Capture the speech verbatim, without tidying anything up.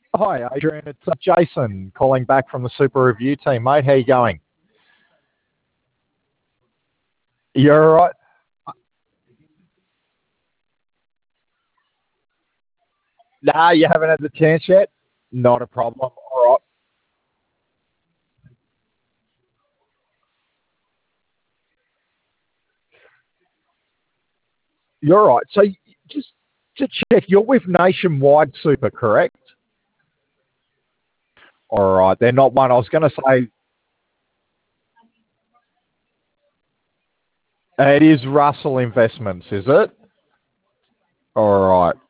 Hi, Adrian. It's uh, Jason calling back from the Super Review team, mate. How you going? You're all right. Nah, you haven't had the chance yet. Not a problem. All right. You're all right. So y- just to check, you're with Nationwide Super, correct? All right. They're not one. I was going to say uh, it is Russell Investments, is it? All right.